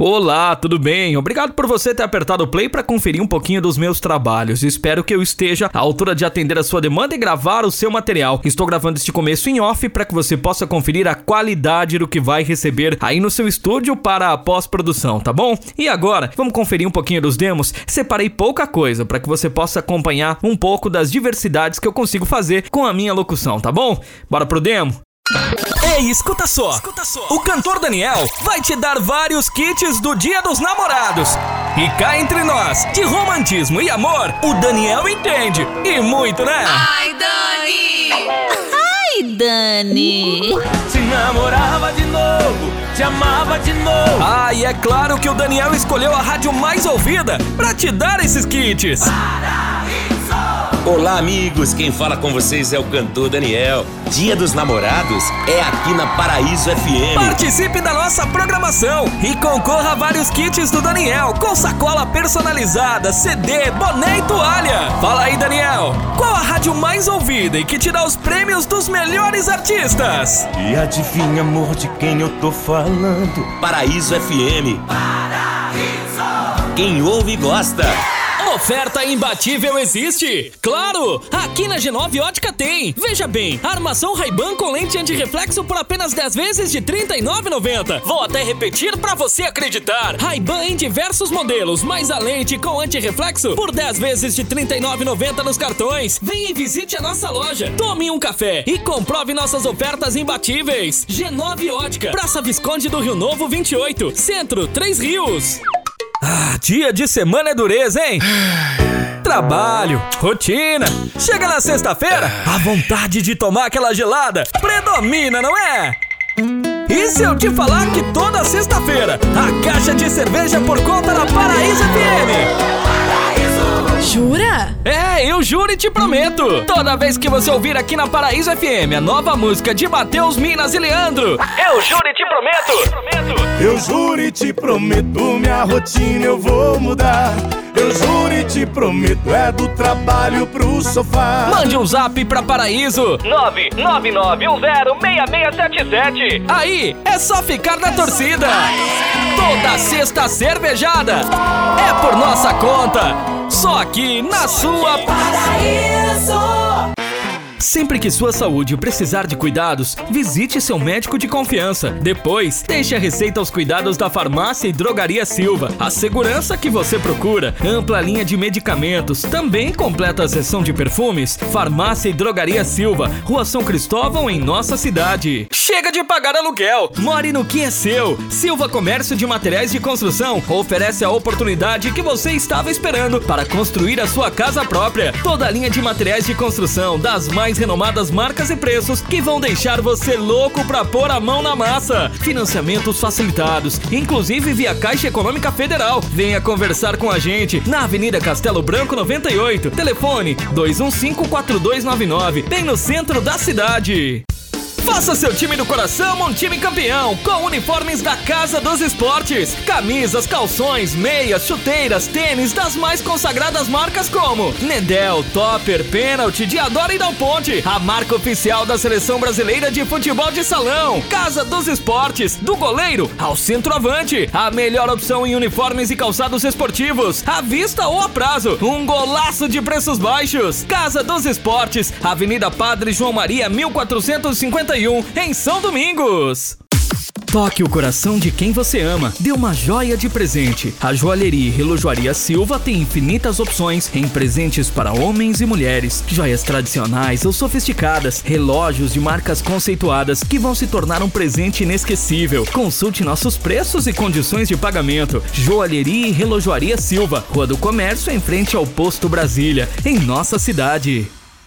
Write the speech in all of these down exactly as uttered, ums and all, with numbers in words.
Olá, tudo bem? Obrigado por você ter apertado o play para conferir um pouquinho dos meus trabalhos. Espero que eu esteja à altura de atender a sua demanda e gravar o seu material. Estou gravando este começo em off para que você possa conferir a qualidade do que vai receber aí no seu estúdio para a pós-produção, tá bom? E agora, vamos conferir um pouquinho dos demos? Separei pouca coisa para que você possa acompanhar um pouco das diversidades que eu consigo fazer com a minha locução, tá bom? Bora pro demo? Ei, escuta só. escuta só, o cantor Daniel vai te dar vários kits do Dia dos Namorados. E cá entre nós, de romantismo e amor, o Daniel entende, e muito, né? Ai, Dani! Ai, Dani! Te namorava de novo, te amava de novo. Ah, e é claro que o Daniel escolheu a rádio mais ouvida pra te dar esses kits. Olá, amigos, quem fala com vocês é o cantor Daniel. Dia dos Namorados é aqui na Paraíso F M. Participe da nossa programação e concorra a vários kits do Daniel, com sacola personalizada, C D, boné e toalha. Fala aí, Daniel, qual a rádio mais ouvida e que te dá os prêmios dos melhores artistas? E adivinha, amor, de quem eu tô falando? Paraíso F M. Paraíso. Quem ouve gosta. Oferta imbatível existe? Claro! Aqui na G nove Ótica tem! Veja bem, armação Ray-Ban com lente antirreflexo por apenas dez vezes de trinta e nove reais e noventa centavos. Vou até repetir pra você acreditar! Ray-Ban em diversos modelos, mais a lente com antirreflexo por dez vezes de trinta e nove reais e noventa centavos nos cartões. Venha e visite a nossa loja, tome um café e comprove nossas ofertas imbatíveis. G nove Ótica, Praça Visconde do Rio Novo vinte e oito, Centro, Três Rios. Ah, dia de semana é dureza, hein? Trabalho, rotina. Chega na sexta-feira, a vontade de tomar aquela gelada predomina, não é? E se eu te falar que toda sexta-feira a caixa de cerveja por conta da Paraíso F M? Jura? É, eu juro e te prometo. Toda vez que você ouvir aqui na Paraíso F M a nova música de Matheus, Minas e Leandro, eu juro e te prometo. Eu juro e te prometo, minha rotina eu vou mudar. Eu juro e te prometo, é do trabalho pro sofá. Mande um zap pra Paraíso nove nove nove um zero seis seis sete sete. Aí é só ficar na torcida. Toda sexta cervejada é por nossa conta, só aqui na sua Paraíso. Sempre que sua saúde precisar de cuidados, visite seu médico de confiança. Depois, deixe a receita aos cuidados da Farmácia e Drogaria Silva. A segurança que você procura. Ampla linha de medicamentos. Também completa a seção de perfumes. Farmácia e Drogaria Silva, Rua São Cristóvão, em nossa cidade. Chega de pagar aluguel. More no que é seu. Silva Comércio de Materiais de Construção oferece a oportunidade que você estava esperando para construir a sua casa própria. Toda a linha de materiais de construção das mais renomadas marcas e preços que vão deixar você louco pra pôr a mão na massa. Financiamentos facilitados, inclusive via Caixa Econômica Federal. Venha conversar com a gente na Avenida Castelo Branco noventa e oito. Telefone dois um cinco, quatro dois nove nove, bem no centro da cidade. Faça seu time do coração um time campeão com uniformes da Casa dos Esportes. Camisas, calções, meias, chuteiras, tênis das mais consagradas marcas como Nedel, Topper, Penalty, Diadora e Dal Ponte. A marca oficial da Seleção Brasileira de Futebol de Salão. Casa dos Esportes, do goleiro ao centroavante. A melhor opção em uniformes e calçados esportivos, à vista ou a prazo. Um golaço de preços baixos. Casa dos Esportes, Avenida Padre João Maria, mil quatrocentos e cinquenta e um, em São Domingos. Toque o coração de quem você ama. Dê uma joia de presente. A Joalheria e Relojoaria Silva tem infinitas opções em presentes para homens e mulheres. Joias tradicionais ou sofisticadas. Relógios de marcas conceituadas que vão se tornar um presente inesquecível. Consulte nossos preços e condições de pagamento. Joalheria e Relojoaria Silva, Rua do Comércio, em frente ao Posto Brasília, em nossa cidade.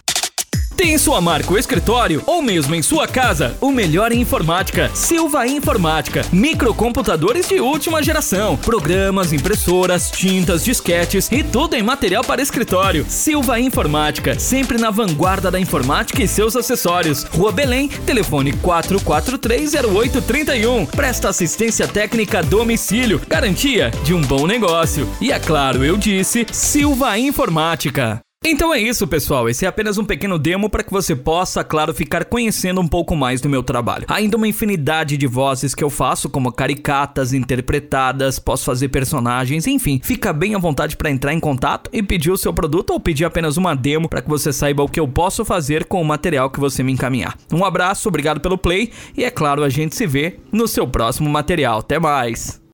Tem em sua marca ou escritório ou mesmo em sua casa o melhor em informática. Silva Informática. Microcomputadores de última geração. Programas, impressoras, tintas, disquetes e tudo em material para escritório. Silva Informática. Sempre na vanguarda da informática e seus acessórios. Rua Belém. Telefone quatro quatro três zero oito três um. Presta assistência técnica a domicílio. Garantia de um bom negócio. E é claro, eu disse Silva Informática. Então é isso, pessoal, esse é apenas um pequeno demo para que você possa, claro, ficar conhecendo um pouco mais do meu trabalho. Ainda uma infinidade de vozes que eu faço, como caricatas, interpretadas, posso fazer personagens, enfim, fica bem à vontade para entrar em contato e pedir o seu produto ou pedir apenas uma demo para que você saiba o que eu posso fazer com o material que você me encaminhar. Um abraço, obrigado pelo play e é claro, a gente se vê no seu próximo material. Até mais!